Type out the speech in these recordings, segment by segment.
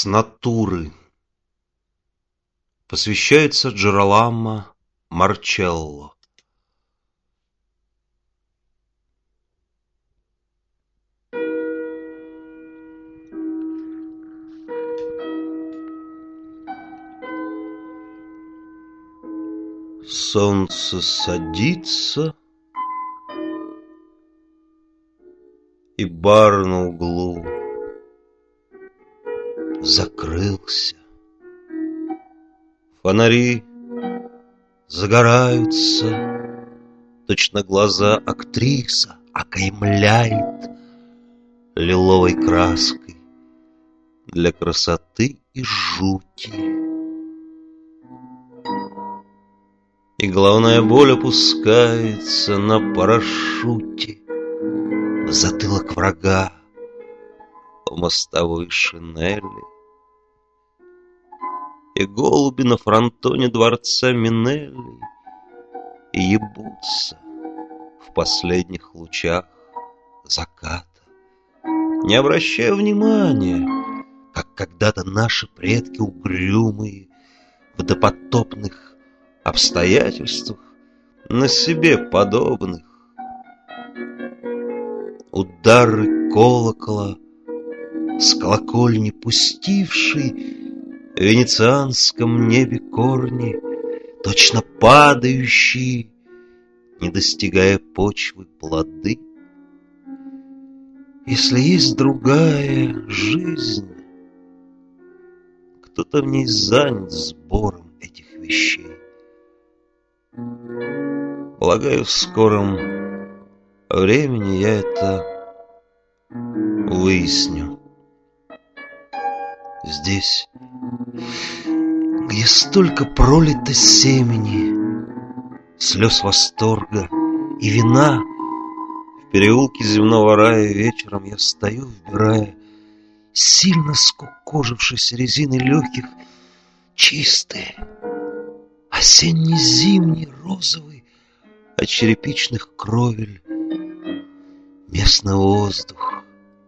С натуры. Посвящается Джероламо Марчелло. Солнце садится, и бар на углу закрылся. Фонари загораются, точно глаза актриса окаймляет лиловой краской для красоты и жути. И головная боль опускается на парашюте в затылок врага в мостовой шинели. И голуби на фронтоне дворца Минелли ебутся в последних лучах заката, не обращая внимания, как когда-то наши предки угрюмые в допотопных обстоятельствах на себе подобных. Удары колокола с колокольни пустивший в венецианском небе корни, точно падающие, не достигая почвы, плоды. Если есть другая жизнь, кто-то в ней занят сбором этих вещей. Полагаю, в скором времени я это выясню. Здесь, где столько пролито семени, слез восторга и вина, в переулке земного рая вечером я стою, вбирая сильно скукожившись резиной легких чистые осенне-зимние розовые от черепичных кровель местный воздух,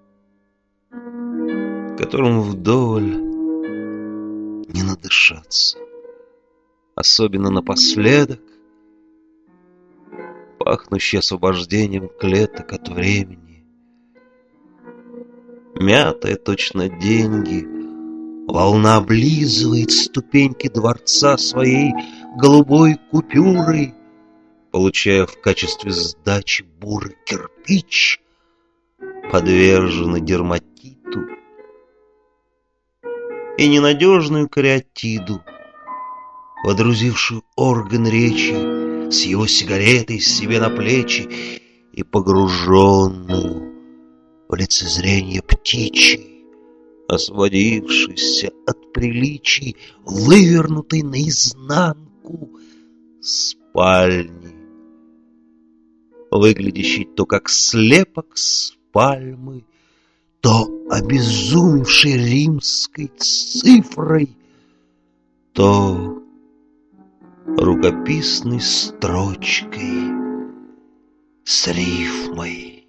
которым вдоволь не надышаться, особенно напоследок, пахнущий освобождением клеток от времени. Мятая точно деньги, волна облизывает ступеньки дворца своей голубой купюрой, получая в качестве сдачи бурый кирпич, подверженный дерматиту, и ненадежную кариатиду, водрузившую орган речи с его сигаретой себе на плечи и погруженную в лицезрение птичьей, освободившейся от приличий, вывернутой наизнанку спальни, выглядящий то как слепок с пальмы, то обезумевшей римской цифрой, то рукописной строчкой с рифмой.